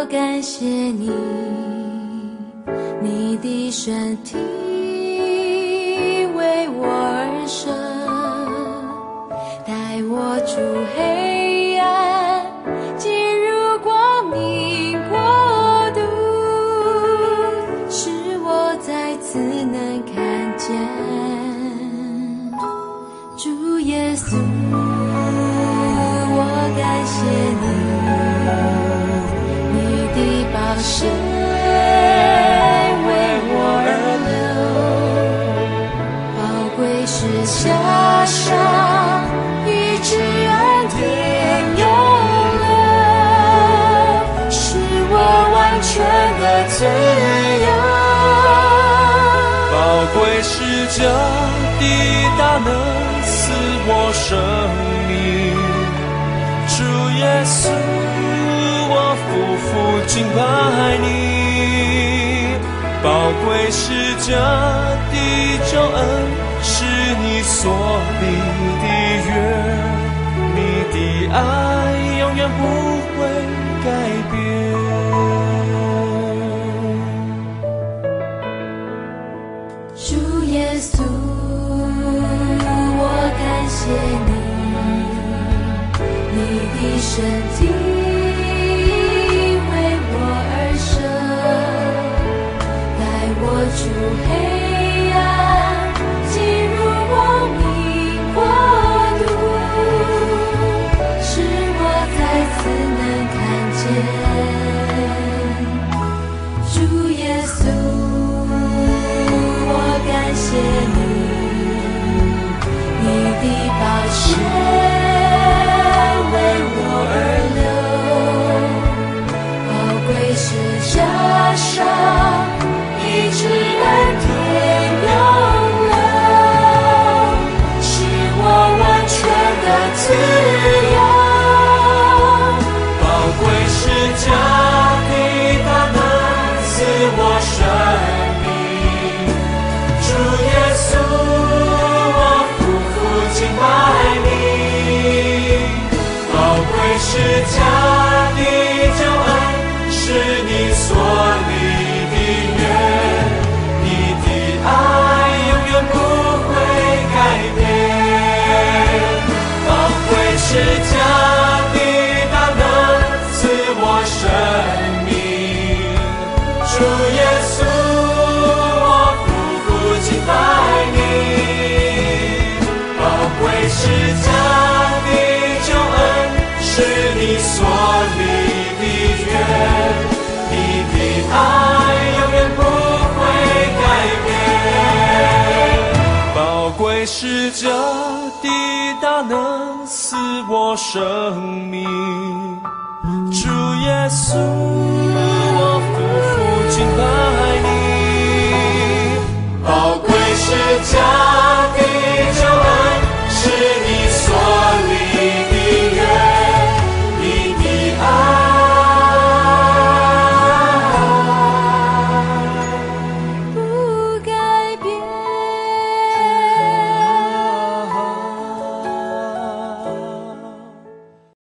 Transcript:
感谢你，你的身体为我而生，带我出黑暗，进入光明国度，使我再次能看见主耶稣。我感谢你，你的宝血为我而流，宝贵是加上医治恩典永留，使我完全的自由。 宝贵是这的大能赐我生命，主耶稣，我夫妇敬拜你。宝贵是这的救恩，是你所立的约，你的爱永远不会改变。 主耶稣，我感谢你，你的身体为我而生，带我出黑暗，进入光明国度，使我再次能看见主耶稣。我感谢你，你的宝血为我而流，宝贵是加上医治恩典永留，使我完全的自由。 宝贵是这的大能赐我生命，主耶稣，我夫妇敬拜你。宝贵是这的救恩，是你所立的约，你的爱永远不会改变。宝贵是这的大能赐我生命，主耶稣，我夫妇敬拜你。宝贵是这的救恩，是你所立的约，你的爱永远不会改变。宝贵是这的大能赐我生命，主耶稣。